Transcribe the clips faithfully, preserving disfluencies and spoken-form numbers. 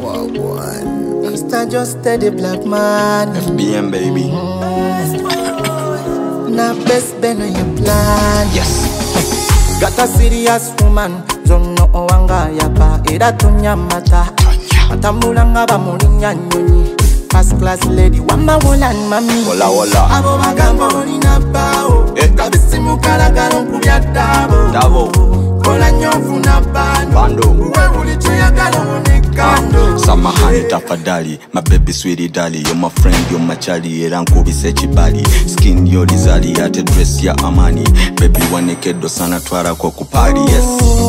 Mister Just Steady Black Man. F B M baby. Na best ben on your plan. Yes. Got a serious woman. Zono owanga yapa eda tunyamata. Atambulanga bamulinya nyonyi. First class lady wamba wolan mami. Wola wola. Abo bagambo nina bao. Eh. Kabisi mukala galo kubya dabo. Dabo. Kola nyofu na bando. Bando. Uwe ulichoya galo onekando. Samahani tafadhali, my baby sweetie dali. You're my friend, you're my chali. Era nkubise chibali. Skin yo lizali, ate dress ya amani. Baby wanekedo sana twara kwa kupari, yes.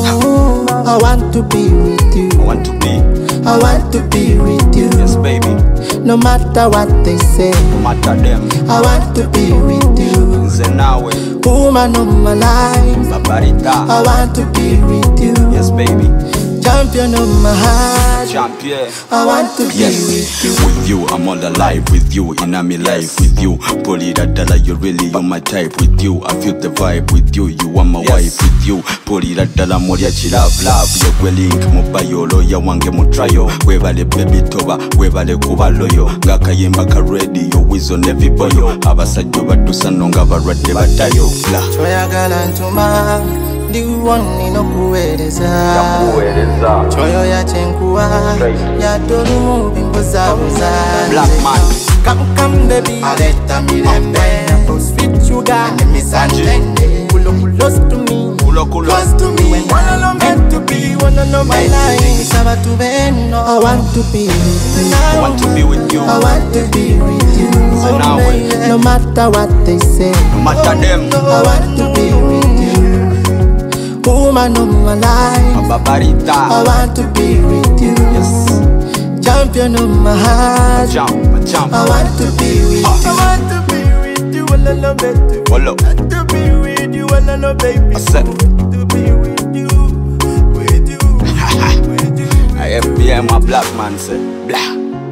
I want to be with you. I want to be. I want to be with you. Yes baby. No matter what they say. No matter them. I want to be with you. Nze nawe. Woman of my life. Babarita. I want to be with you. Yes baby. Champion of my heart. Champion. I want to be yes. with you. With you, I'm all alive. With you, in my life. With you, Polydadala, you really you're my type. With you, I feel the vibe. With you, you are my yes. wife. With you, Polydadala, moria chilove, love. Yo kwe link, mubayolo, ya wange mutrayo. Webale baby toba, webale kuba loyo. Ngaka yemba ka ready, yo wizo nevi boyo. Abasajjo badusa nonga barade batayo. Choya galantuma. Ndi woni no kuwereza Ya kuwereza Choyo ya chenkuwa Ya tolu bimbo za uza Black man Come come baby Aleta mirembe Apple sweet sugar Nemi sanjende Kulo kulos to me Kulo kulos Close to me When wanna know meant to be Wanna know my life Saba to beno I want to be with you I want to be with you I want to be with you So now No matter what they say No matter them I want to be with you Woman of my life, Babarita. I want to be with you. Yes. Champion of my heart. Jump, jump. I want to be with uh. you. I want to be with you. I love it. Hello. I want to be with you. I love baby. I said to be with you, with you, with you. I F B M, my black man said, blah.